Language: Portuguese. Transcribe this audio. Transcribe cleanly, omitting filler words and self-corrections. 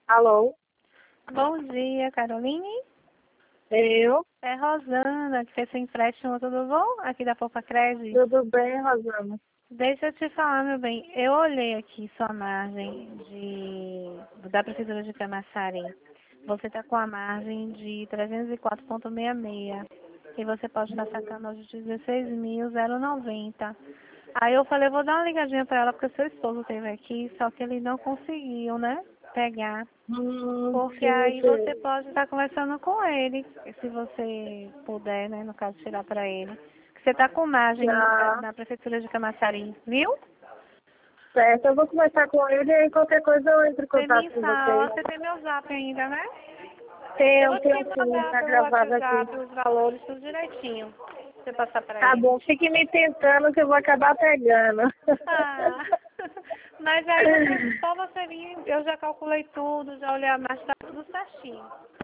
Alô? Bom dia, Caroline. Eu? É Rosana, que fez seu empréstimo, tudo bom? Aqui da Poupa Crédito. Tudo bem, Rosana? Deixa eu te falar, meu bem. Eu olhei aqui sua margem da Prefeitura de Camaçari. Você está com a margem de 304,66 e você pode estar sacando hoje 16.090. Aí eu falei, vou dar uma ligadinha para ela, porque seu esposo esteve aqui, só que ele não conseguiu, né, pegar. Porque Sim, aí você sim. pode estar conversando com ele, se você puder, né, no caso, tirar para ele. Você está com margem Já. na Prefeitura de Camaçari, viu? Certo, eu vou conversar com ele e qualquer coisa eu entro em Você contato me com fala, vocês. você tem meu zap ainda, né? Eu Tenho, vou te tenho sim, mandar tá pelo gravado aqui. WhatsApp os valores, tudo direitinho, pra você passar para Tá ele. bom, fique me tentando que eu vou acabar pegando. Ah, mas aí só você vir, eu já calculei tudo, já olhei a marcha, tá tudo certinho.